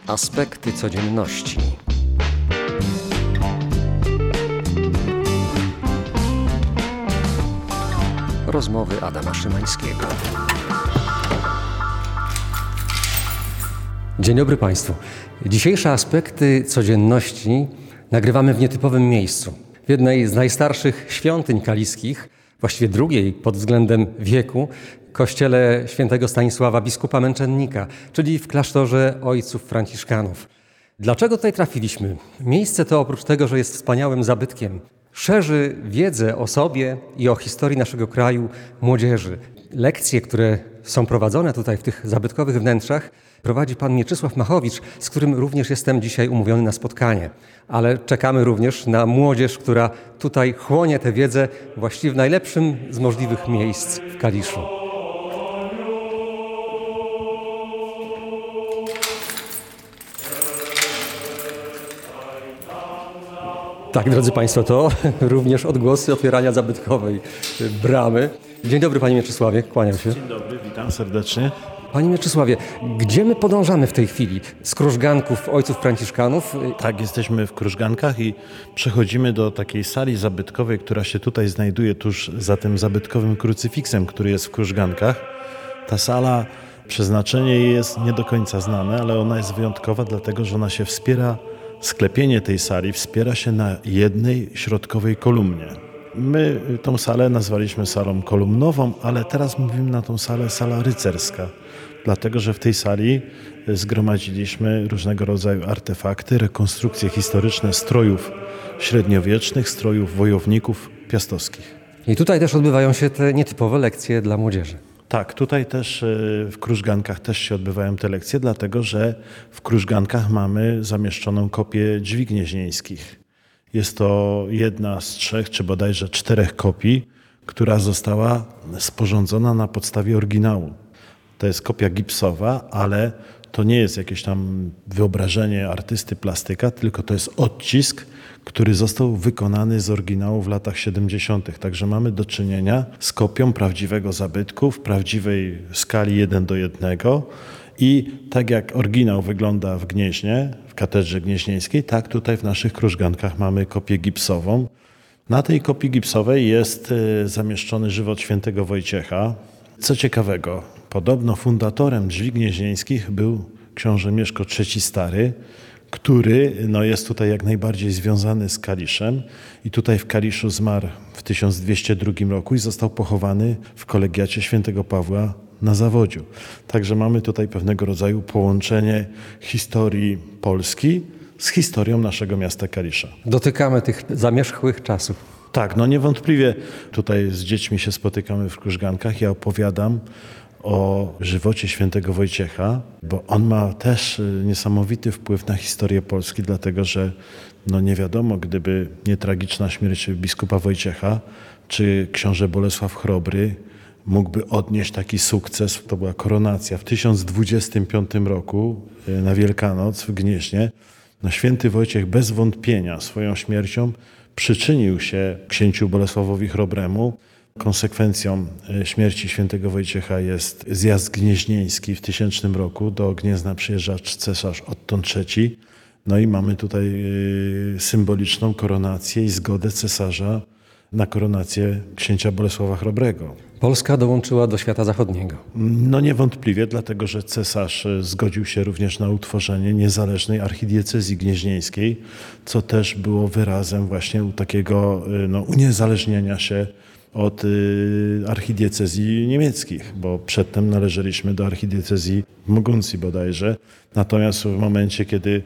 Aspekty codzienności. Rozmowy Adama Szymańskiego. Dzień dobry Państwu. Dzisiejsze aspekty codzienności nagrywamy w nietypowym miejscu. W jednej z najstarszych świątyń kaliskich, właściwie drugiej pod względem wieku, kościele świętego Stanisława, biskupa męczennika, czyli w klasztorze ojców franciszkanów. Dlaczego tutaj trafiliśmy? Miejsce to oprócz tego, że jest wspaniałym zabytkiem, szerzy wiedzę o sobie i o historii naszego kraju młodzieży. Lekcje, które są prowadzone tutaj w tych zabytkowych wnętrzach, prowadzi pan Mieczysław Machowicz, z którym również jestem dzisiaj umówiony na spotkanie. Ale czekamy również na młodzież, która tutaj chłonie tę wiedzę właściwie w najlepszym z możliwych miejsc w Kaliszu. Tak, drodzy Państwo, to również odgłosy otwierania zabytkowej bramy. Dzień dobry, panie Mieczysławie, kłaniam się. Dzień dobry, witam serdecznie. Panie Mieczysławie, gdzie my podążamy w tej chwili? Z krużganków ojców franciszkanów? Tak, jesteśmy w Krużgankach i przechodzimy do takiej sali zabytkowej, która się tutaj znajduje tuż za tym zabytkowym krucyfiksem, który jest w Krużgankach. Ta sala, przeznaczenie jej jest nie do końca znane, ale ona jest wyjątkowa, dlatego że ona się wspiera, sklepienie tej sali wspiera się na jednej środkowej kolumnie. My tą salę nazwaliśmy salą kolumnową, ale teraz mówimy na tą salę sala rycerska, dlatego że w tej sali zgromadziliśmy różnego rodzaju artefakty, rekonstrukcje historyczne strojów średniowiecznych, strojów wojowników piastowskich. I tutaj też odbywają się te nietypowe lekcje dla młodzieży. Tak, tutaj też w Krużgankach też się odbywają te lekcje, dlatego że w Krużgankach mamy zamieszczoną kopię drzwi gnieźnieńskich. Jest to jedna z 3 czy bodajże 4 kopii, która została sporządzona na podstawie oryginału. To jest kopia gipsowa, ale to nie jest jakieś tam wyobrażenie artysty plastyka, tylko to jest odcisk, który został wykonany z oryginału w latach 70. Także mamy do czynienia z kopią prawdziwego zabytku w prawdziwej skali 1:1. I tak jak oryginał wygląda w Gnieźnie, w katedrze gnieźnieńskiej, tak tutaj w naszych Krużgankach mamy kopię gipsową. Na tej kopii gipsowej jest zamieszczony żywot świętego Wojciecha. Co ciekawego, podobno fundatorem drzwi gnieźnieńskich był książę Mieszko III Stary, który jest tutaj jak najbardziej związany z Kaliszem i tutaj w Kaliszu zmarł w 1202 roku i został pochowany w kolegiacie świętego Pawła na Zawodziu. Także mamy tutaj pewnego rodzaju połączenie historii Polski z historią naszego miasta Kalisza. Dotykamy tych zamierzchłych czasów. Tak, niewątpliwie tutaj z dziećmi się spotykamy w Krużgankach. Ja opowiadam o żywocie świętego Wojciecha, bo on ma też niesamowity wpływ na historię Polski, dlatego że nie wiadomo, gdyby nie tragiczna śmierć biskupa Wojciecha, czy książę Bolesław Chrobry mógłby odnieść taki sukces. To była koronacja w 1025 roku na Wielkanoc w Gnieźnie. Święty Wojciech bez wątpienia swoją śmiercią przyczynił się księciu Bolesławowi Chrobremu. Konsekwencją śmierci świętego Wojciecha jest zjazd gnieźnieński w 1000 roku. Do Gniezna przyjeżdża cesarz Otton III. I mamy tutaj symboliczną koronację i zgodę cesarza na koronację księcia Bolesława Chrobrego. Polska dołączyła do świata zachodniego. Niewątpliwie, dlatego że cesarz zgodził się również na utworzenie niezależnej archidiecezji gnieźnieńskiej, co też było wyrazem właśnie takiego uniezależnienia się od archidiecezji niemieckich, bo przedtem należeliśmy do archidiecezji w Moguncji bodajże. Natomiast w momencie, kiedy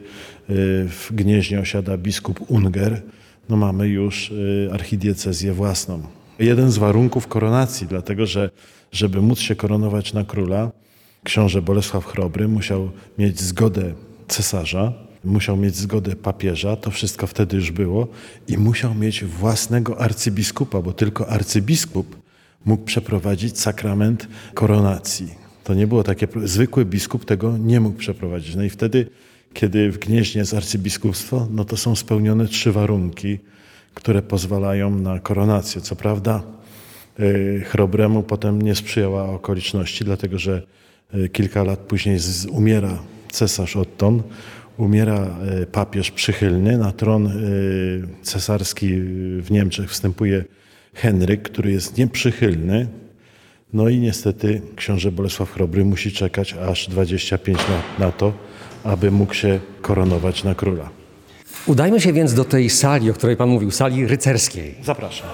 w Gnieźnie osiada biskup Unger, mamy już archidiecezję własną. Jeden z warunków koronacji, dlatego że żeby móc się koronować na króla, książę Bolesław Chrobry musiał mieć zgodę cesarza, musiał mieć zgodę papieża, to wszystko wtedy już było, i musiał mieć własnego arcybiskupa, bo tylko arcybiskup mógł przeprowadzić sakrament koronacji. To nie było takie, zwykły biskup tego nie mógł przeprowadzić. I wtedy, kiedy w Gnieźnie jest arcybiskupstwo, to są spełnione 3 warunki, które pozwalają na koronację. Co prawda Chrobremu potem nie sprzyjała okoliczności, dlatego że kilka lat później umiera cesarz Otton, umiera papież przychylny, na tron cesarski w Niemczech wstępuje Henryk, który jest nieprzychylny. No i niestety książę Bolesław Chrobry musi czekać aż 25 lat na to, aby mógł się koronować na króla. Udajmy się więc do tej sali, o której pan mówił, sali rycerskiej. Zapraszam.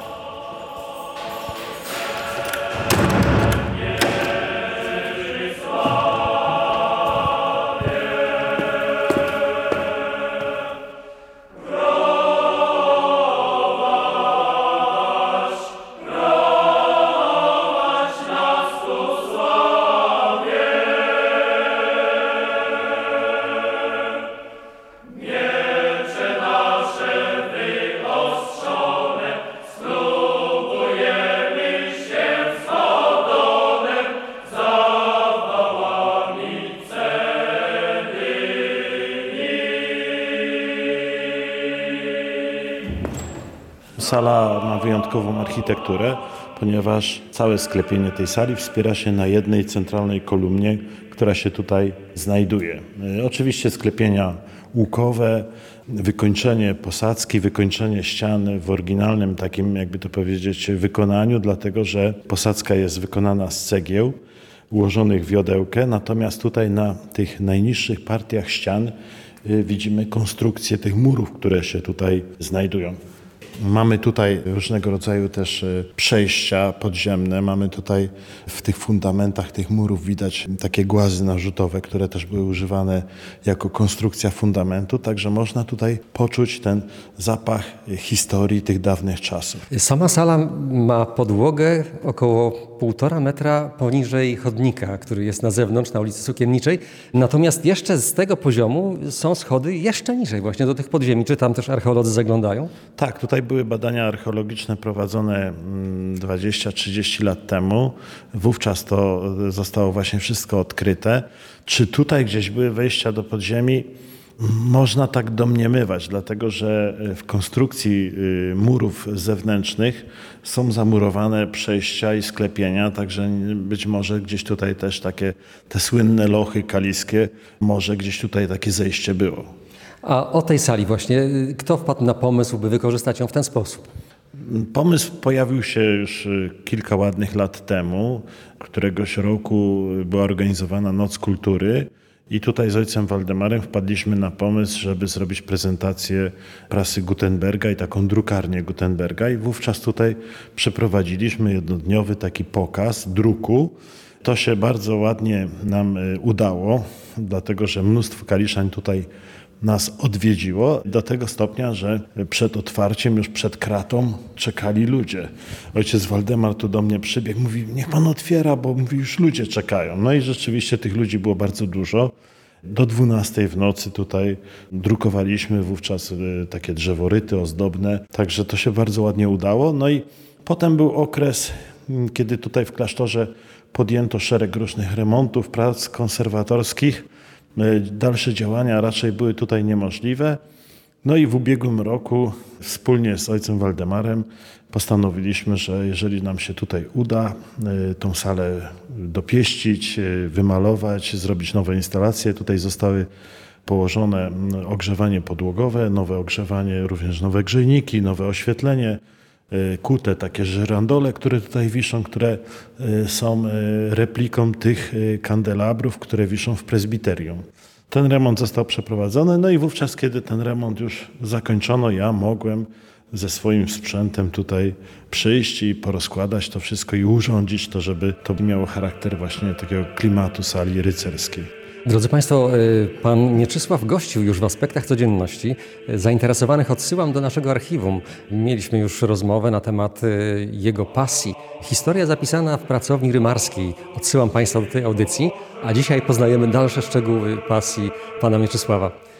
Sala ma wyjątkową architekturę, ponieważ całe sklepienie tej sali wspiera się na jednej centralnej kolumnie, która się tutaj znajduje. Oczywiście sklepienia łukowe, wykończenie posadzki, wykończenie ścian w oryginalnym takim, jakby to powiedzieć, wykonaniu, dlatego że posadzka jest wykonana z cegieł ułożonych w wiodełkę, natomiast tutaj na tych najniższych partiach ścian widzimy konstrukcję tych murów, które się tutaj znajdują. Mamy tutaj różnego rodzaju też przejścia podziemne. Mamy tutaj w tych fundamentach tych murów widać takie głazy narzutowe, które też były używane jako konstrukcja fundamentu. Także można tutaj poczuć ten zapach historii tych dawnych czasów. Sama sala ma podłogę około 1,5 metra poniżej chodnika, który jest na zewnątrz, na ulicy Sukienniczej. Natomiast jeszcze z tego poziomu są schody jeszcze niżej, właśnie do tych podziemi. Czy tam też archeolodzy zaglądają? Tak, tutaj były badania archeologiczne prowadzone 20-30 lat temu. Wówczas to zostało właśnie wszystko odkryte. Czy tutaj gdzieś były wejścia do podziemi? Można tak domniemywać, dlatego że w konstrukcji murów zewnętrznych są zamurowane przejścia i sklepienia, także być może gdzieś tutaj też takie te słynne lochy kaliskie, może gdzieś tutaj takie zejście było. A o tej sali właśnie, kto wpadł na pomysł, by wykorzystać ją w ten sposób? Pomysł pojawił się już kilka ładnych lat temu. Któregoś roku była organizowana Noc Kultury i tutaj z ojcem Waldemarem wpadliśmy na pomysł, żeby zrobić prezentację prasy Gutenberga i taką drukarnię Gutenberga i wówczas tutaj przeprowadziliśmy jednodniowy taki pokaz druku. To się bardzo ładnie nam udało, dlatego że mnóstwo kaliszań tutaj nas odwiedziło do tego stopnia, że przed otwarciem, już przed kratą czekali ludzie. Ojciec Waldemar tu do mnie przybiegł, mówi, niech pan otwiera, bo mówi, już ludzie czekają. No i rzeczywiście tych ludzi było bardzo dużo. Do 12 w nocy tutaj drukowaliśmy wówczas takie drzeworyty ozdobne, także to się bardzo ładnie udało. No i potem był okres, kiedy tutaj w klasztorze podjęto szereg różnych remontów, prac konserwatorskich. Dalsze działania raczej były tutaj niemożliwe. No i w ubiegłym roku wspólnie z ojcem Waldemarem postanowiliśmy, że jeżeli nam się tutaj uda tą salę dopieścić, wymalować, zrobić nowe instalacje, tutaj zostały położone ogrzewanie podłogowe, nowe ogrzewanie, również nowe grzejniki, nowe oświetlenie, kute takie żyrandole, które tutaj wiszą, które są repliką tych kandelabrów, które wiszą w prezbiterium. Ten remont został przeprowadzony, no i wówczas, kiedy ten remont już zakończono, ja mogłem ze swoim sprzętem tutaj przyjść i porozkładać to wszystko i urządzić to, żeby to miało charakter właśnie takiego klimatu sali rycerskiej. Drodzy Państwo, pan Mieczysław gościł już w Aspektach Codzienności. Zainteresowanych odsyłam do naszego archiwum. Mieliśmy już rozmowę na temat jego pasji. Historia zapisana w pracowni rymarskiej. Odsyłam Państwa do tej audycji, a dzisiaj poznajemy dalsze szczegóły pasji pana Mieczysława.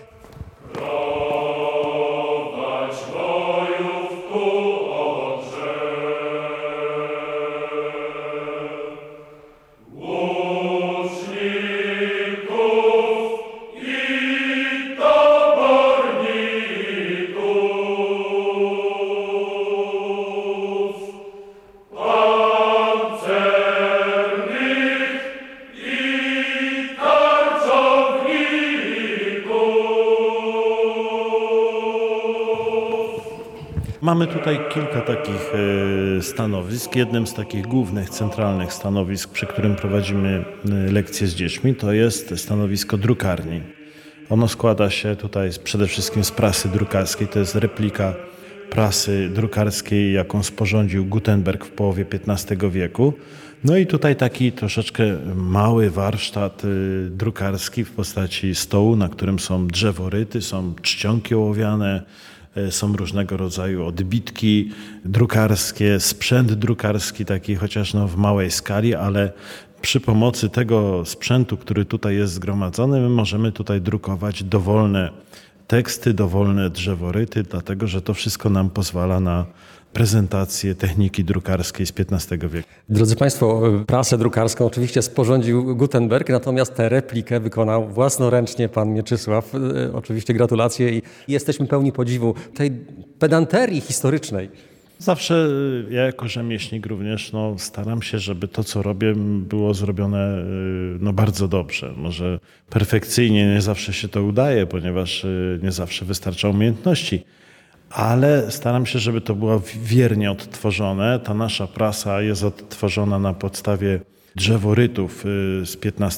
Mamy tutaj kilka takich stanowisk. Jednym z takich głównych, centralnych stanowisk, przy którym prowadzimy lekcje z dziećmi, to jest stanowisko drukarni. Ono składa się tutaj przede wszystkim z prasy drukarskiej. To jest replika prasy drukarskiej, jaką sporządził Gutenberg w połowie XV wieku. No i tutaj taki troszeczkę mały warsztat drukarski w postaci stołu, na którym są drzeworyty, są czcionki ołowiane, są różnego rodzaju odbitki drukarskie, sprzęt drukarski taki chociaż w małej skali, ale przy pomocy tego sprzętu, który tutaj jest zgromadzony, my możemy tutaj drukować dowolne teksty, dowolne drzeworyty, dlatego że to wszystko nam pozwala na prezentację techniki drukarskiej z XV wieku. Drodzy Państwo, prasę drukarską oczywiście sporządził Gutenberg, natomiast tę replikę wykonał własnoręcznie pan Mieczysław. Oczywiście gratulacje i jesteśmy pełni podziwu tej pedanterii historycznej. Zawsze ja jako rzemieślnik również staram się, żeby to, co robię, było zrobione bardzo dobrze. Może perfekcyjnie nie zawsze się to udaje, ponieważ nie zawsze wystarcza umiejętności, ale staram się, żeby to było wiernie odtworzone. Ta nasza prasa jest odtworzona na podstawie drzeworytów z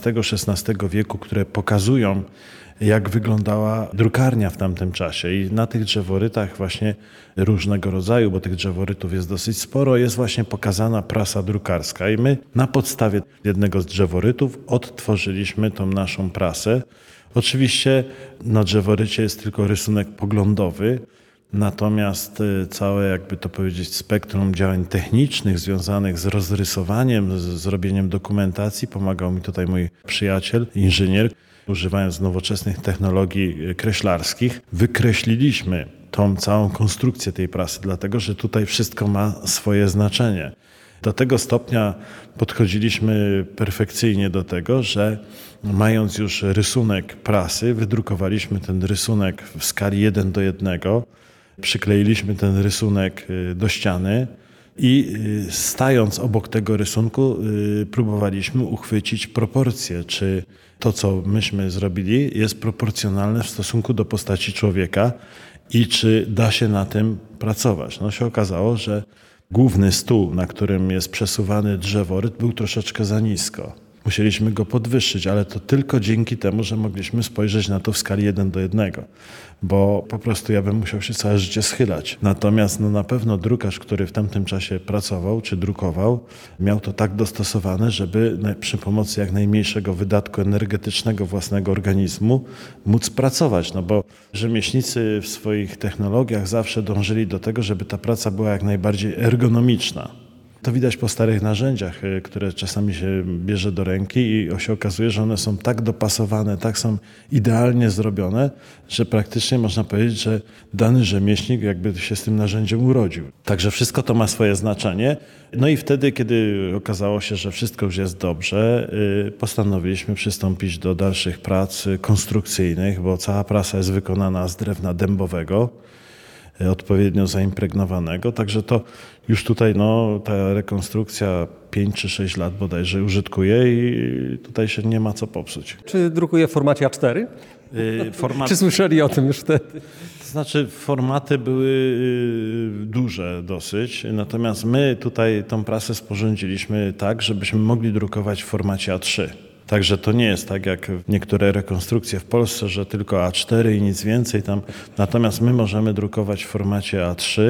XV-XVI wieku, które pokazują, jak wyglądała drukarnia w tamtym czasie. I na tych drzeworytach właśnie różnego rodzaju, bo tych drzeworytów jest dosyć sporo, jest właśnie pokazana prasa drukarska. I my na podstawie jednego z drzeworytów odtworzyliśmy tą naszą prasę. Oczywiście na drzeworycie jest tylko rysunek poglądowy, natomiast całe, jakby to powiedzieć, spektrum działań technicznych związanych z rozrysowaniem, z zrobieniem dokumentacji, pomagał mi tutaj mój przyjaciel, inżynier. Używając nowoczesnych technologii kreślarskich, wykreśliliśmy tą całą konstrukcję tej prasy, dlatego że tutaj wszystko ma swoje znaczenie. Do tego stopnia podchodziliśmy perfekcyjnie do tego, że mając już rysunek prasy, wydrukowaliśmy ten rysunek w skali 1:1, przykleiliśmy ten rysunek do ściany i stając obok tego rysunku próbowaliśmy uchwycić proporcje, czy to, co myśmy zrobili, jest proporcjonalne w stosunku do postaci człowieka i czy da się na tym pracować. Się okazało, że główny stół, na którym jest przesuwany drzeworyt, był troszeczkę za nisko. Musieliśmy go podwyższyć, ale to tylko dzięki temu, że mogliśmy spojrzeć na to w skali 1:1, bo po prostu ja bym musiał się całe życie schylać. Natomiast na pewno drukarz, który w tamtym czasie pracował czy drukował, miał to tak dostosowane, żeby przy pomocy jak najmniejszego wydatku energetycznego własnego organizmu móc pracować, bo rzemieślnicy w swoich technologiach zawsze dążyli do tego, żeby ta praca była jak najbardziej ergonomiczna. To widać po starych narzędziach, które czasami się bierze do ręki i się okazuje, że one są tak dopasowane, tak są idealnie zrobione, że praktycznie można powiedzieć, że dany rzemieślnik jakby się z tym narzędziem urodził. Także wszystko to ma swoje znaczenie. I wtedy, kiedy okazało się, że wszystko już jest dobrze, postanowiliśmy przystąpić do dalszych prac konstrukcyjnych, bo cała prasa jest wykonana z drewna dębowego, odpowiednio zaimpregnowanego, także to już tutaj ta rekonstrukcja 5 czy 6 lat bodajże użytkuje i tutaj się nie ma co popsuć. Czy drukuje w formacie A4? Czy słyszeli o tym już wtedy? To znaczy formaty były duże dosyć, natomiast my tutaj tą prasę sporządziliśmy tak, żebyśmy mogli drukować w formacie A3. Także to nie jest tak jak niektóre rekonstrukcje w Polsce, że tylko A4 i nic więcej tam. Natomiast my możemy drukować w formacie A3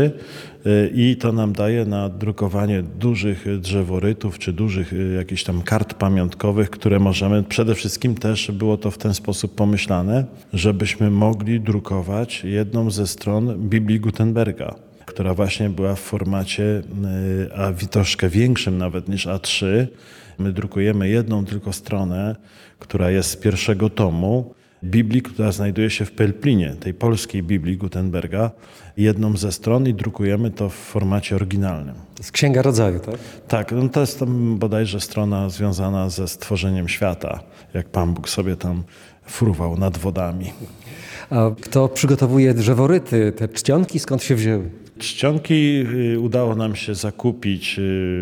i to nam daje na drukowanie dużych drzeworytów czy dużych jakichś tam kart pamiątkowych, które możemy, przede wszystkim też było to w ten sposób pomyślane, żebyśmy mogli drukować jedną ze stron Biblii Gutenberga, która właśnie była w formacie troszkę większym nawet niż A3. My drukujemy jedną tylko stronę, która jest z pierwszego tomu Biblii, która znajduje się w Pelplinie, tej polskiej Biblii Gutenberga, jedną ze stron i drukujemy to w formacie oryginalnym. To jest Księga Rodzaju, tak? Tak, to jest tam bodajże strona związana ze stworzeniem świata, jak Pan Bóg sobie tam fruwał nad wodami. A kto przygotowuje drzeworyty, te czcionki, skąd się wzięły? Czcionki udało nam się zakupić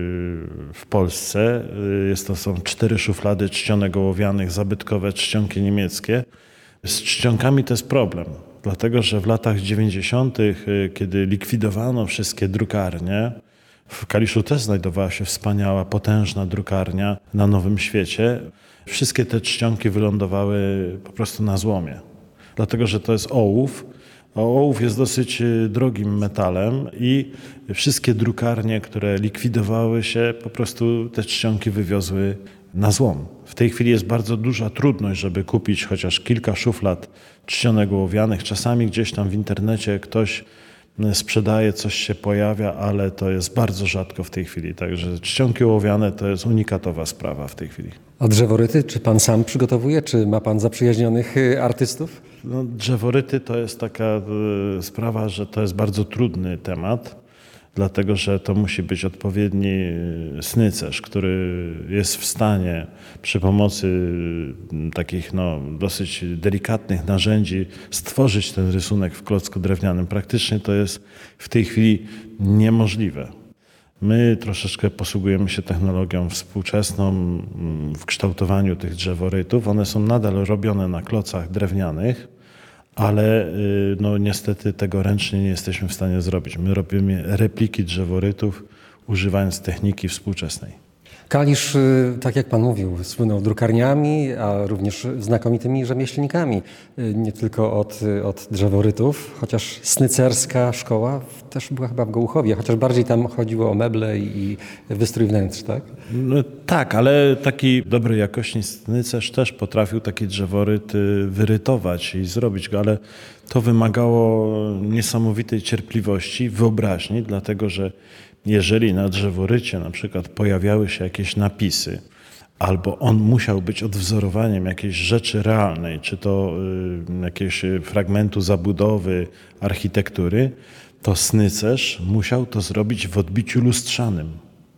w Polsce. Są 4 szuflady czcionek ołowianych, zabytkowe czcionki niemieckie. Z czcionkami to jest problem. Dlatego, że w latach 90., kiedy likwidowano wszystkie drukarnie, w Kaliszu też znajdowała się wspaniała, potężna drukarnia na Nowym Świecie. Wszystkie te czcionki wylądowały po prostu na złomie. Dlatego, że to jest ołów, a ołów jest dosyć drogim metalem i wszystkie drukarnie, które likwidowały się, po prostu te czcionki wywiozły na złom. W tej chwili jest bardzo duża trudność, żeby kupić chociaż kilka szuflad czcionek ołowianych. Czasami gdzieś tam w internecie ktoś sprzedaje, coś się pojawia, ale to jest bardzo rzadko w tej chwili. Także czcionki ołowiane to jest unikatowa sprawa w tej chwili. A drzeworyty, czy pan sam przygotowuje, czy ma pan zaprzyjaźnionych artystów? No, drzeworyty to jest taka sprawa, że to jest bardzo trudny temat, dlatego że to musi być odpowiedni snycerz, który jest w stanie przy pomocy takich dosyć delikatnych narzędzi stworzyć ten rysunek w klocku drewnianym. Praktycznie to jest w tej chwili niemożliwe. My troszeczkę posługujemy się technologią współczesną w kształtowaniu tych drzeworytów. One są nadal robione na klocach drewnianych, ale niestety tego ręcznie nie jesteśmy w stanie zrobić. My robimy repliki drzeworytów używając techniki współczesnej. Kalisz, tak jak pan mówił, słynął drukarniami, a również znakomitymi rzemieślnikami. Nie tylko od drzeworytów, chociaż snycerska szkoła też była chyba w Gołuchowie, chociaż bardziej tam chodziło o meble i wystrój wnętrz, tak? No, tak, ale taki dobrej jakości snycerz też potrafił taki drzeworyt wyrytować i zrobić go, ale to wymagało niesamowitej cierpliwości, wyobraźni, dlatego że jeżeli na drzeworycie na przykład pojawiały się jakieś napisy, albo on musiał być odwzorowaniem jakiejś rzeczy realnej, czy to jakiegoś fragmentu zabudowy, architektury, to snycerz musiał to zrobić w odbiciu lustrzanym,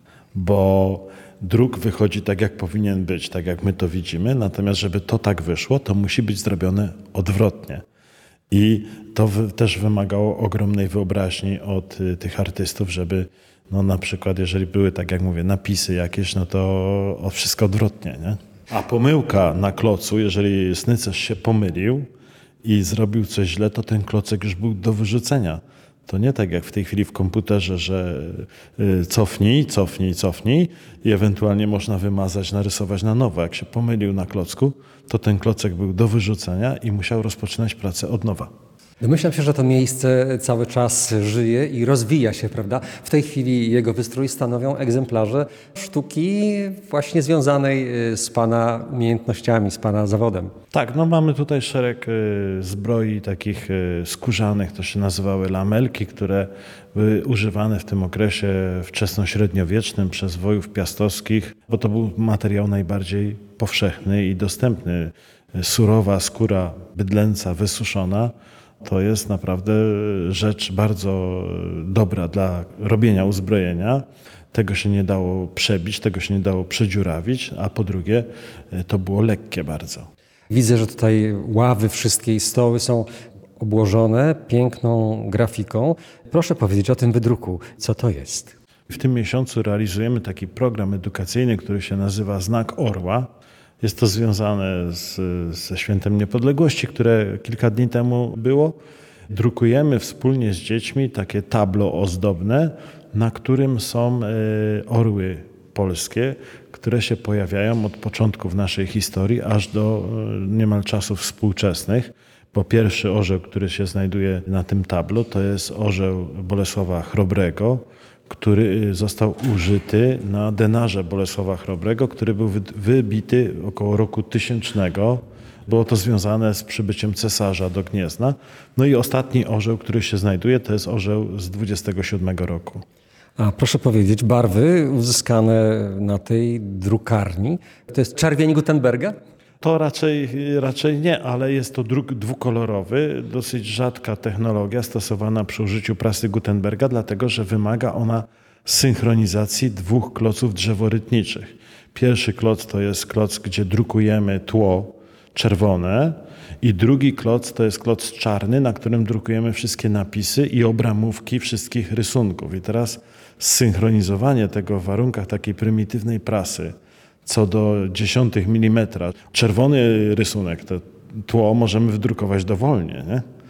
bo druk wychodzi tak, jak powinien być, tak jak my to widzimy, natomiast żeby to tak wyszło, to musi być zrobione odwrotnie. I to też wymagało ogromnej wyobraźni od tych artystów, żeby na przykład, jeżeli były, tak jak mówię, napisy jakieś, to wszystko odwrotnie, nie? A pomyłka na klocu, jeżeli snycerz się pomylił i zrobił coś źle, to ten klocek już był do wyrzucenia. To nie tak jak w tej chwili w komputerze, że cofnij i ewentualnie można wymazać, narysować na nowo. Jak się pomylił na klocku, to ten klocek był do wyrzucenia i musiał rozpoczynać pracę od nowa. Domyślam się, że to miejsce cały czas żyje i rozwija się, prawda? W tej chwili jego wystrój stanowią egzemplarze sztuki właśnie związanej z pana umiejętnościami, z pana zawodem. Tak, mamy tutaj szereg zbroi takich skórzanych, to się nazywały lamelki, które były używane w tym okresie wczesnośredniowiecznym przez wojów piastowskich, bo to był materiał najbardziej powszechny i dostępny. Surowa skóra bydlęca wysuszona to jest naprawdę rzecz bardzo dobra dla robienia uzbrojenia. Tego się nie dało przebić, tego się nie dało przedziurawić, a po drugie to było lekkie bardzo. Widzę, że tutaj ławy wszystkie i stoły są obłożone piękną grafiką. Proszę powiedzieć o tym wydruku. Co to jest? W tym miesiącu realizujemy taki program edukacyjny, który się nazywa Znak Orła. Jest to związane ze Świętem Niepodległości, które kilka dni temu było. Drukujemy wspólnie z dziećmi takie tablo ozdobne, na którym są orły polskie, które się pojawiają od początków naszej historii aż do niemal czasów współczesnych. Bo pierwszy orzeł, który się znajduje na tym tablo, to jest orzeł Bolesława Chrobrego, który został użyty na denarze Bolesława Chrobrego, który był wybity około roku 1000. Było to związane z przybyciem cesarza do Gniezna. No i ostatni orzeł, który się znajduje, to jest orzeł z 27 roku. A proszę powiedzieć, barwy uzyskane na tej drukarni, to jest czerwień Gutenberga? To raczej nie, ale jest to druk dwukolorowy, dosyć rzadka technologia stosowana przy użyciu prasy Gutenberga, dlatego że wymaga ona synchronizacji dwóch kloców drzeworytniczych. Pierwszy kloc to jest kloc, gdzie drukujemy tło czerwone i drugi kloc to jest kloc czarny, na którym drukujemy wszystkie napisy i obramówki wszystkich rysunków. I teraz zsynchronizowanie tego w warunkach takiej prymitywnej prasy co do 0,1 mm. Czerwony rysunek, to tło możemy wydrukować dowolnie, nie?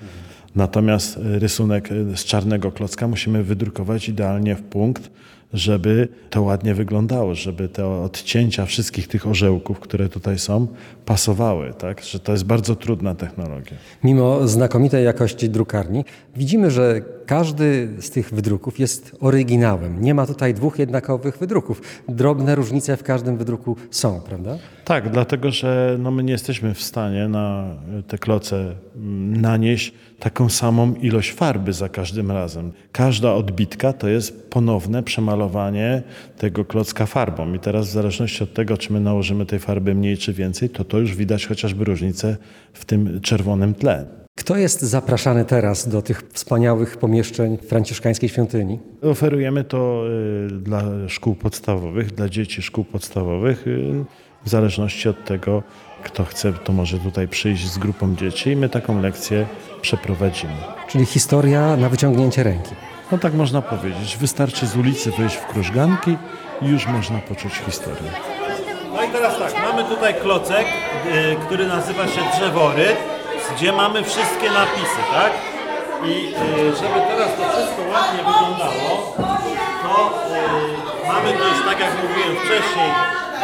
Natomiast rysunek z czarnego klocka musimy wydrukować idealnie w punkt, żeby to ładnie wyglądało, żeby te odcięcia wszystkich tych orzełków, które tutaj są, pasowały, tak? Że to jest bardzo trudna technologia. Mimo znakomitej jakości drukarni widzimy, że każdy z tych wydruków jest oryginałem. Nie ma tutaj dwóch jednakowych wydruków. Drobne różnice w każdym wydruku są, prawda? Tak, dlatego że my nie jesteśmy w stanie na te kloce nanieść taką samą ilość farby za każdym razem. Każda odbitka to jest ponowne przemalowanie tego klocka farbą. I teraz w zależności od tego, czy my nałożymy tej farby mniej czy więcej, to już widać chociażby różnicę w tym czerwonym tle. Kto jest zapraszany teraz do tych wspaniałych pomieszczeń franciszkańskiej świątyni? Oferujemy to dla szkół podstawowych, dla dzieci szkół podstawowych. W zależności od tego, kto chce, to może tutaj przyjść z grupą dzieci i my taką lekcję przeprowadzimy. Czyli historia na wyciągnięcie ręki. No tak można powiedzieć. Wystarczy z ulicy wyjść w krużganki i już można poczuć historię. No i teraz tak, mamy tutaj klocek, który nazywa się drzeworyt, gdzie mamy wszystkie napisy, tak? I żeby teraz to wszystko ładnie wyglądało, to mamy gdzieś, tak jak mówiłem wcześniej,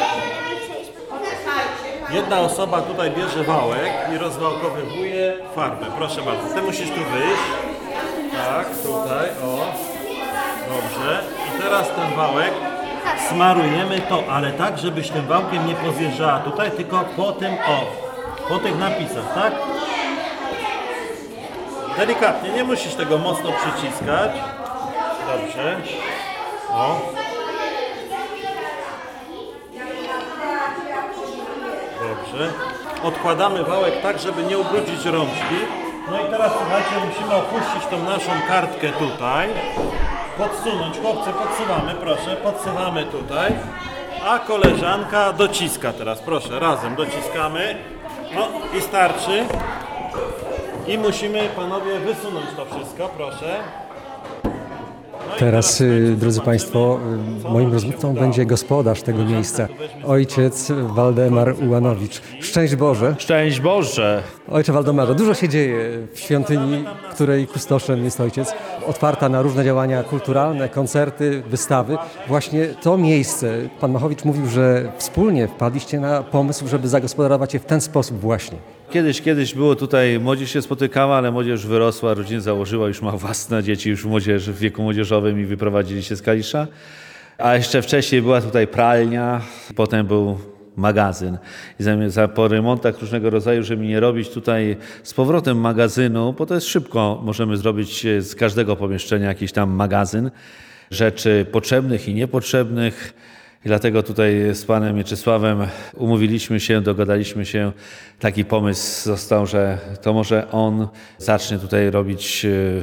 jedna osoba tutaj bierze wałek i rozwałkowywuje farbę. Proszę bardzo, ty musisz tu wyjść. Tak, tutaj, o. Dobrze. I teraz ten wałek smarujemy to, ale tak, żebyś tym wałkiem nie pozjeżdżała tutaj, tylko po tym, po tych napisach, tak? Delikatnie, nie musisz tego mocno przyciskać. Dobrze. O. Dobrze. Odkładamy wałek tak, żeby nie ubrudzić rączki. No i teraz słuchajcie, musimy opuścić tą naszą kartkę tutaj. Podsunąć, chłopcy, podsuwamy, proszę, podsuwamy tutaj. A koleżanka dociska teraz, proszę, razem dociskamy. No i starczy. I musimy, panowie, wysunąć to wszystko, proszę. No i Teraz, drodzy Państwo, moim rozmówcą będzie gospodarz tego miejsca, ojciec Waldemar Ułanowicz. Szczęść Boże. Szczęść Boże! Ojcze Waldemarze, dużo się dzieje w świątyni, której kustoszem jest ojciec. Otwarta na różne działania kulturalne, koncerty, wystawy. Właśnie to miejsce, pan Machowicz mówił, że wspólnie wpadliście na pomysł, żeby zagospodarować je w ten sposób właśnie. Kiedyś było tutaj, młodzież się spotykała, ale młodzież wyrosła, rodzinę założyła, już ma własne dzieci, już w wieku młodzieżowym i wyprowadzili się z Kalisza. A jeszcze wcześniej była tutaj pralnia, potem był magazyn. I po remontach różnego rodzaju, żeby nie robić tutaj z powrotem magazynu, bo to jest szybko, możemy zrobić z każdego pomieszczenia jakiś tam magazyn rzeczy potrzebnych i niepotrzebnych. I dlatego tutaj z panem Mieczysławem umówiliśmy się, dogadaliśmy się, taki pomysł został, że to może on zacznie tutaj robić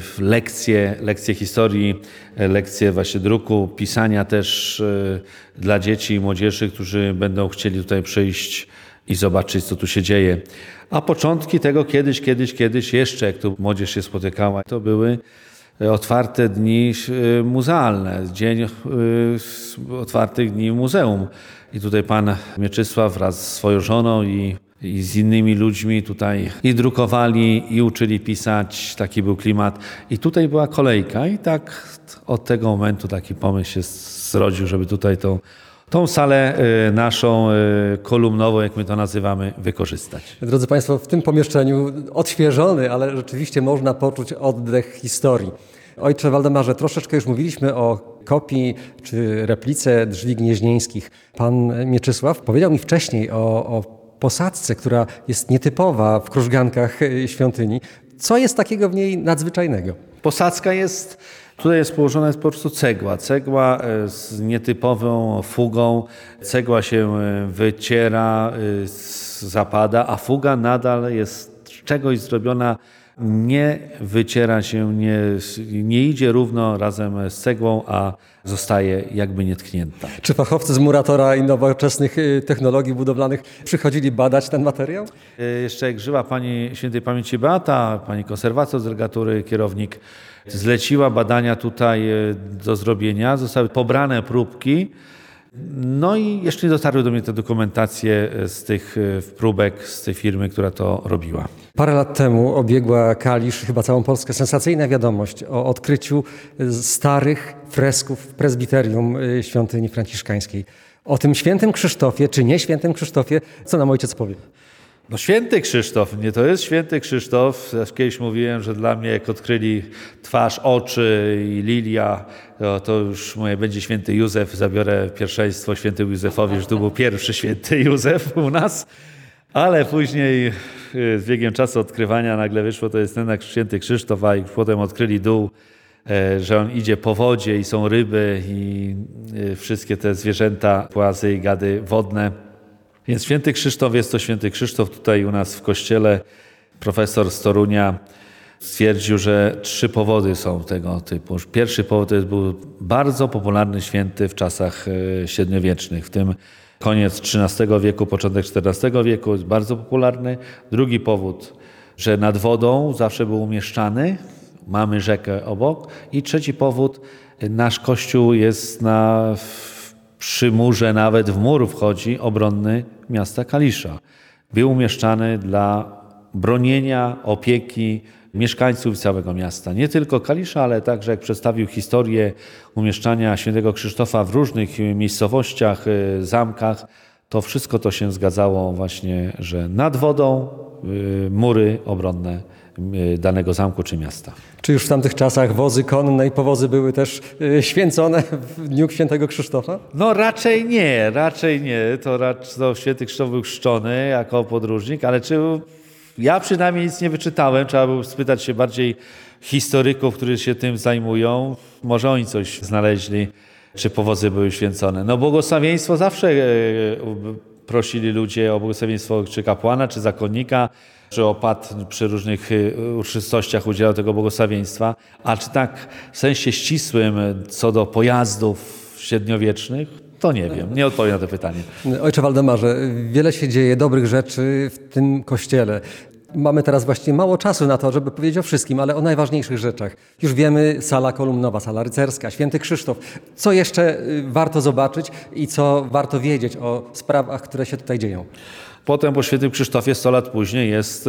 lekcje historii, lekcje właśnie druku, pisania też dla dzieci i młodzieży, którzy będą chcieli tutaj przyjść i zobaczyć, co tu się dzieje. A początki tego kiedyś jeszcze, jak tu młodzież się spotykała, to były otwarte dni muzealne, dzień otwartych dni muzeum. I tutaj pan Mieczysław wraz z swoją żoną i z innymi ludźmi tutaj i drukowali, i uczyli pisać. Taki był klimat. I tutaj była kolejka i tak od tego momentu taki pomysł się zrodził, żeby tutaj tą salę naszą kolumnową, jak my to nazywamy, wykorzystać. Drodzy Państwo, w tym pomieszczeniu odświeżony, ale rzeczywiście można poczuć oddech historii. Ojcze Waldemarze, troszeczkę już mówiliśmy o kopii czy replice drzwi gnieźnieńskich. Pan Mieczysław powiedział mi wcześniej o posadzce, która jest nietypowa w krużgankach świątyni. Co jest takiego w niej nadzwyczajnego? Posadzka tutaj jest położona po prostu cegła. Cegła z nietypową fugą. Cegła się wyciera, zapada, a fuga nadal jest z czegoś zrobiona. Nie wyciera się, nie idzie równo razem z cegłą, a zostaje jakby nietknięta. Czy fachowcy z Muratora i nowoczesnych technologii budowlanych przychodzili badać ten materiał? Jeszcze jak żyła pani świętej pamięci Beata, pani konserwator z Regatury, kierownik, zleciła badania tutaj do zrobienia. Zostały pobrane próbki No i jeszcze nie dotarły do mnie te dokumentacje z tych próbek, z tej firmy, która to robiła. Parę lat temu obiegła Kalisz, chyba całą Polskę, sensacyjna wiadomość o odkryciu starych fresków w prezbiterium świątyni franciszkańskiej. O tym świętym Krzysztofie, czy nie świętym Krzysztofie, co nam ojciec powie? No święty Krzysztof, nie, to jest święty Krzysztof. Ja kiedyś mówiłem, że dla mnie jak odkryli twarz, oczy i lilia, to już będzie święty Józef, zabiorę pierwszeństwo świętemu Józefowi, że to był pierwszy święty Józef u nas. Ale później z biegiem czasu odkrywania nagle wyszło, to jest ten święty Krzysztof, a potem odkryli dół, że on idzie po wodzie i są ryby i wszystkie te zwierzęta, płazy i gady wodne. Więc święty Krzysztof jest to święty Krzysztof. Tutaj u nas w kościele profesor z Torunia stwierdził, że 3 powody są tego typu. Pierwszy powód to był bardzo popularny święty w czasach średniowiecznych, w tym koniec XIII wieku, początek XIV wieku, jest bardzo popularny. Drugi powód, że nad wodą zawsze był umieszczany, mamy rzekę obok. I trzeci powód, nasz kościół jest przy murze, nawet w mur wchodzi, obronny miasta Kalisza. Był umieszczany dla bronienia, opieki mieszkańców całego miasta. Nie tylko Kalisza, ale także jak przedstawił historię umieszczania świętego Krzysztofa w różnych miejscowościach, zamkach, to wszystko to się zgadzało właśnie, że nad wodą mury obronne danego zamku czy miasta. Czy już w tamtych czasach wozy konne i powozy były też święcone w dniu świętego Krzysztofa? No raczej nie. To święty Krzysztof był chrzczony jako podróżnik, ale ja przynajmniej nic nie wyczytałem. Trzeba było spytać się bardziej historyków, którzy się tym zajmują. Może oni coś znaleźli, czy powozy były święcone. No błogosławieństwo zawsze prosili ludzie o błogosławieństwo czy kapłana, czy zakonnika, czy opat przy różnych uroczystościach udzielał tego błogosławieństwa. A czy tak w sensie ścisłym co do pojazdów średniowiecznych, to nie wiem. Nie odpowiem na to pytanie. Ojcze Waldemarze, wiele się dzieje dobrych rzeczy w tym kościele. Mamy teraz właściwie mało czasu na to, żeby powiedzieć o wszystkim, ale o najważniejszych rzeczach. Już wiemy, sala kolumnowa, sala rycerska, święty Krzysztof. Co jeszcze warto zobaczyć i co warto wiedzieć o sprawach, które się tutaj dzieją? Potem po świętym Krzysztofie 100 lat później jest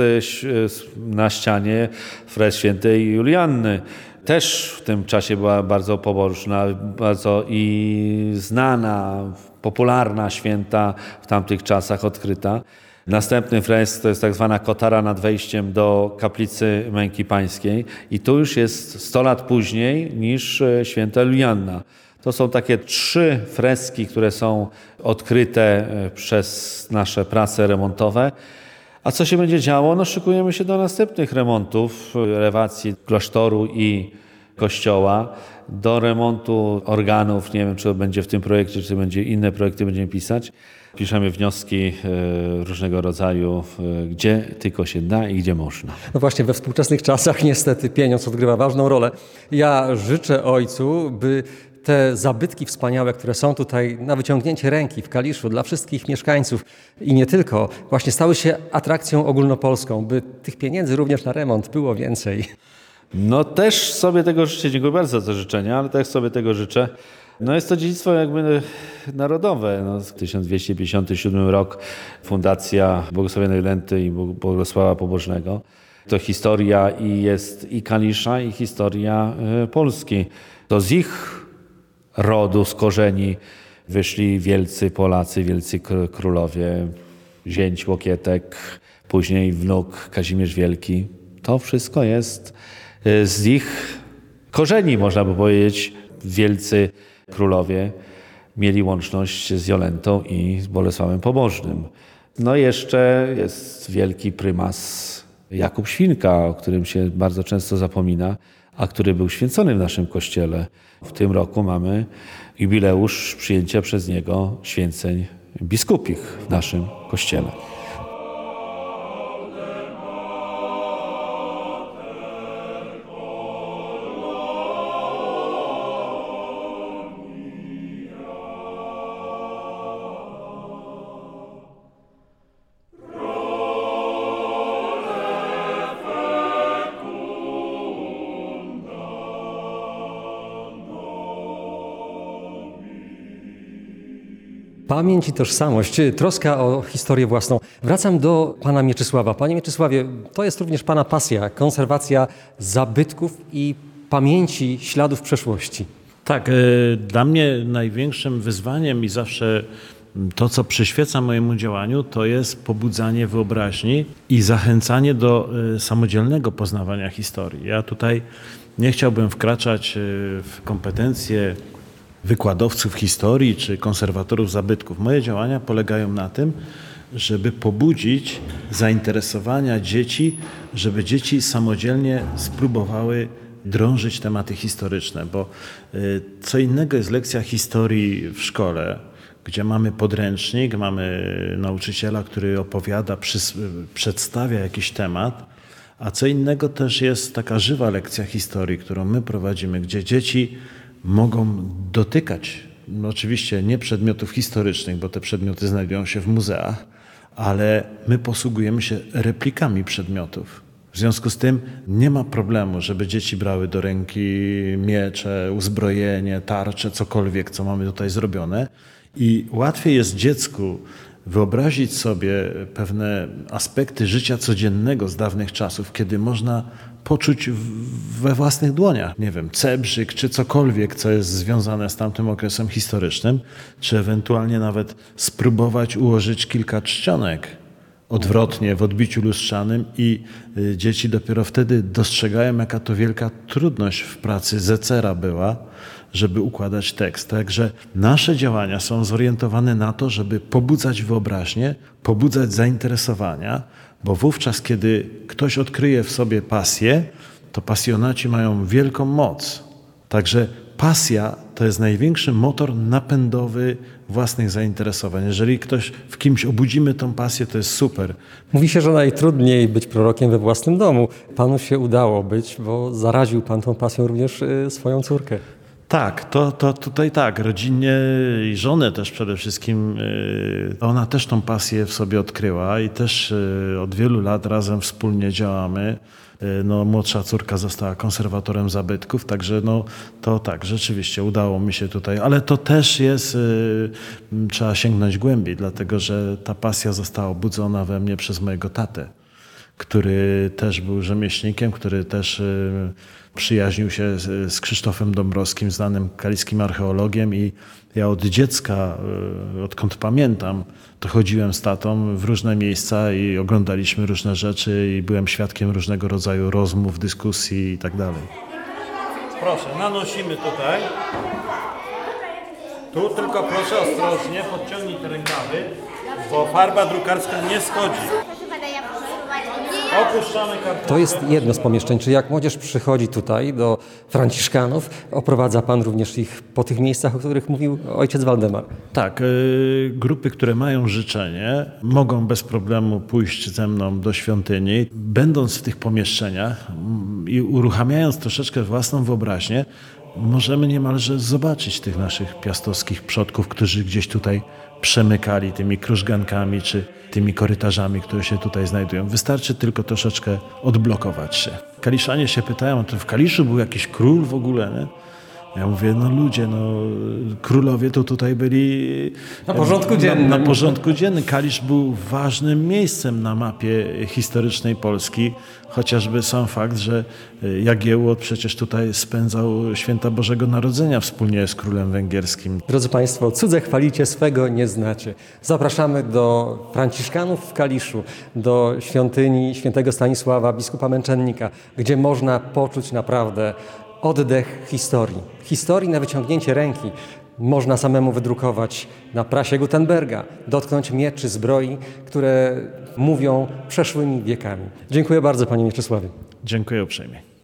na ścianie fresk świętej Julianny. Też w tym czasie była bardzo pobożna, bardzo i znana, popularna święta w tamtych czasach odkryta. Następny fresk to jest tak zwana kotara nad wejściem do kaplicy Męki Pańskiej i tu już jest 100 lat później niż święta Julianna. To są takie 3 freski, które są odkryte przez nasze prace remontowe. A co się będzie działo? No szykujemy się do następnych remontów, elewacji klasztoru i kościoła, do remontu organów. Nie wiem, czy to będzie w tym projekcie, czy to będzie inne projekty będziemy pisać. Piszemy wnioski różnego rodzaju, gdzie tylko się da i gdzie można. No właśnie, we współczesnych czasach niestety pieniądz odgrywa ważną rolę. Ja życzę ojcu, by te zabytki wspaniałe, które są tutaj na wyciągnięcie ręki w Kaliszu dla wszystkich mieszkańców i nie tylko, właśnie stały się atrakcją ogólnopolską, by tych pieniędzy również na remont było więcej. No też sobie tego życzę. Dziękuję bardzo za te życzenia, ale też sobie tego życzę. No jest to dziedzictwo jakby narodowe. No, 1257 rok, Fundacja Błogosławionej Lenty i Bogosława Pobożnego. To historia jest i Kalisza, i historia Polski. To z ich rodu, z korzeni wyszli wielcy Polacy, wielcy królowie, zięć Łokietek, później wnuk Kazimierz Wielki. To wszystko jest z ich korzeni, można by powiedzieć. Wielcy królowie mieli łączność z Jolentą i z Bolesławem Pobożnym. No i jeszcze jest wielki prymas Jakub Świnka, o którym się bardzo często zapomina, a który był święcony w naszym kościele. W tym roku mamy jubileusz przyjęcia przez niego święceń biskupich w naszym kościele. Pamięć i tożsamość, troska o historię własną. Wracam do pana Mieczysława. Panie Mieczysławie, to jest również pana pasja, konserwacja zabytków i pamięci śladów przeszłości. Tak, dla mnie największym wyzwaniem i zawsze to, co przyświeca mojemu działaniu, to jest pobudzanie wyobraźni i zachęcanie do samodzielnego poznawania historii. Ja tutaj nie chciałbym wkraczać w kompetencje wykładowców historii czy konserwatorów zabytków. Moje działania polegają na tym, żeby pobudzić zainteresowania dzieci, żeby dzieci samodzielnie spróbowały drążyć tematy historyczne, bo co innego jest lekcja historii w szkole, gdzie mamy podręcznik, mamy nauczyciela, który opowiada, przedstawia jakiś temat, a co innego też jest taka żywa lekcja historii, którą my prowadzimy, gdzie dzieci mogą dotykać, no oczywiście nie przedmiotów historycznych, bo te przedmioty znajdują się w muzeach, ale my posługujemy się replikami przedmiotów. W związku z tym nie ma problemu, żeby dzieci brały do ręki miecze, uzbrojenie, tarcze, cokolwiek, co mamy tutaj zrobione. I łatwiej jest dziecku wyobrazić sobie pewne aspekty życia codziennego z dawnych czasów, kiedy można poczuć we własnych dłoniach, nie wiem, cebrzyk czy cokolwiek, co jest związane z tamtym okresem historycznym, czy ewentualnie nawet spróbować ułożyć kilka czcionek odwrotnie w odbiciu lustrzanym i dzieci dopiero wtedy dostrzegają, jaka to wielka trudność w pracy zecera była, żeby układać tekst. Także nasze działania są zorientowane na to, żeby pobudzać wyobraźnię, pobudzać zainteresowania, bo wówczas, kiedy ktoś odkryje w sobie pasję, to pasjonaci mają wielką moc. Także pasja to jest największy motor napędowy własnych zainteresowań. Jeżeli w kimś obudzimy tą pasję, to jest super. Mówi się, że najtrudniej być prorokiem we własnym domu. Panu się udało być, bo zaraził pan tą pasją również swoją córkę. Tak, to tutaj tak, rodzinnie i żonę też przede wszystkim, ona też tą pasję w sobie odkryła i też od wielu lat razem wspólnie działamy. No, młodsza córka została konserwatorem zabytków, także no, to tak, rzeczywiście udało mi się tutaj, ale to też jest, trzeba sięgnąć głębiej, dlatego że ta pasja została obudzona we mnie przez mojego tatę, który też był rzemieślnikiem, który też przyjaźnił się z Krzysztofem Dąbrowskim, znanym kaliskim archeologiem i ja od dziecka, odkąd pamiętam, to chodziłem z tatą w różne miejsca i oglądaliśmy różne rzeczy i byłem świadkiem różnego rodzaju rozmów, dyskusji i tak dalej. Proszę, nanosimy tutaj. Tu tylko proszę ostrożnie, podciągnij te rękawy, bo farba drukarska nie schodzi. Opuszczamy kartę. To jest jedno z pomieszczeń. Czy jak młodzież przychodzi tutaj do Franciszkanów, oprowadza pan również ich po tych miejscach, o których mówił ojciec Waldemar? Tak, grupy, które mają życzenie, mogą bez problemu pójść ze mną do świątyni. Będąc w tych pomieszczeniach i uruchamiając troszeczkę własną wyobraźnię, możemy niemalże zobaczyć tych naszych piastowskich przodków, którzy gdzieś tutaj przemykali tymi krużgankami czy tymi korytarzami, które się tutaj znajdują. Wystarczy tylko troszeczkę odblokować się. Kaliszanie się pytają, to w Kaliszu był jakiś król w ogóle, nie? Ja mówię, no ludzie, królowie to tutaj byli na porządku dziennym. Na porządku dziennym. Kalisz był ważnym miejscem na mapie historycznej Polski, chociażby sam fakt, że Jagiełło przecież tutaj spędzał święta Bożego Narodzenia wspólnie z królem węgierskim. Drodzy Państwo, cudze chwalicie, swego nie znacie. Zapraszamy do Franciszkanów w Kaliszu, do świątyni świętego Stanisława, biskupa męczennika, gdzie można poczuć naprawdę oddech historii. Historii na wyciągnięcie ręki można samemu wydrukować na prasie Gutenberga, dotknąć mieczy, zbroi, które mówią przeszłymi wiekami. Dziękuję bardzo, panie Mieczysławie. Dziękuję uprzejmie.